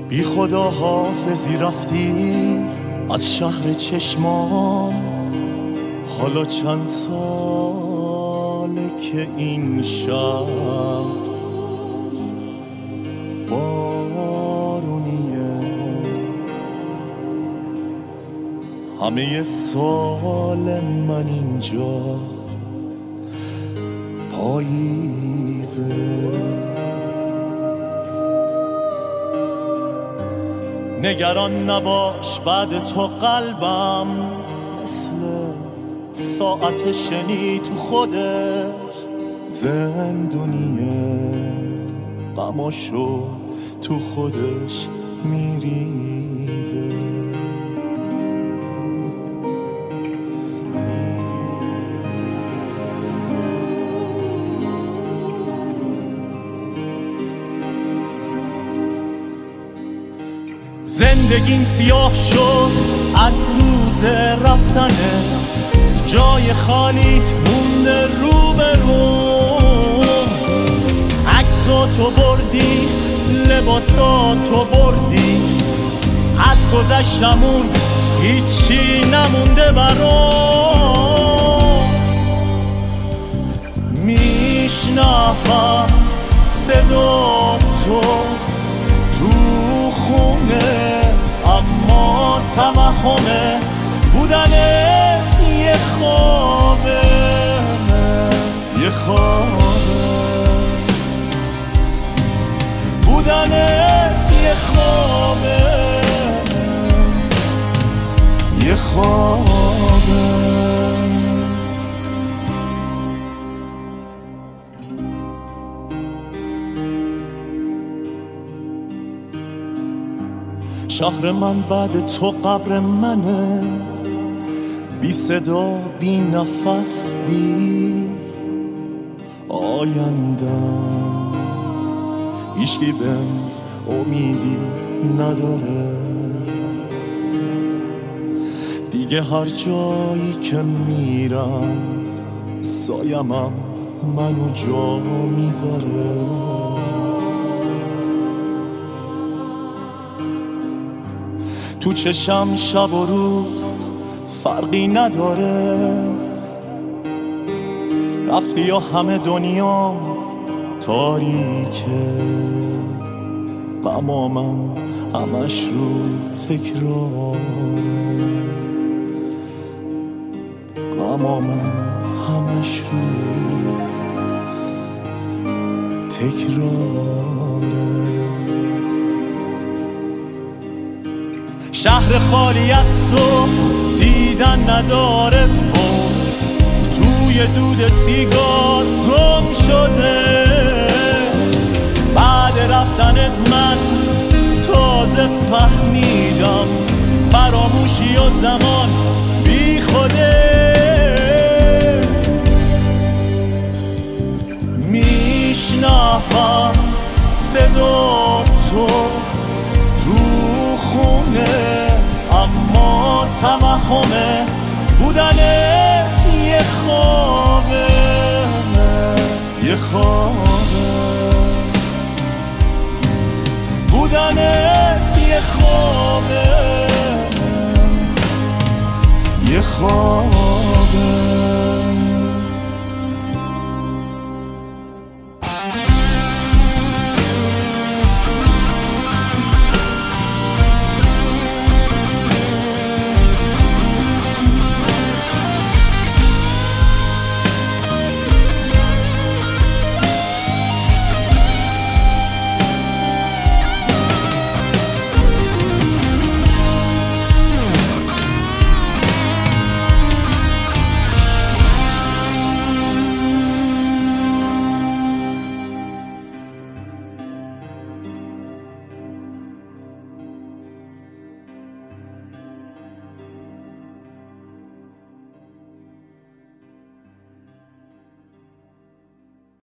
بی خدا حافظی رفتی از شهر چشمام. حالا چند ساله که این شهر بارونیه. همه سال من اینجا پاییزه. نگران نباش بعد تو قلبم مثل ساعت شنی تو خودش زندونیه. غماشو تو خودش میریزه. زندگیم سیاه شد از روز رفتنه. جای خالیت مونده رو به رو. عکساتو بردی، لباساتو بردی، از گذشتمون هیچی نمونده برام. میشنوم صدا تو خونه، اما توهمه بودنت یه خوابه. یه خوابه بودنت یه خوابه. یه خوابه. شهر من بعد تو قبر منه. بی صدا، بی نفس، بی آیندم. هیچکی بهم امیدی نداره. دیگه هر جایی که میرم سایمم منو جا میذاره. تو چشم شب و روز فرقی نداره. رفتی یا همه دنیام تاریکه. غمامم همش رو تکراره. غمامم همش رو تکراره. شهر خالی از تو دیدن نداره و توی دود سیگار گم شده. بعد رفتنت من تازه فهمیدم فراموشی و زمان بی خوده. میشنوم صدا تو خونه، اما توهمه بودنت یه خوابه. یه خوابه بودنت یه خوابه. یه خوابه.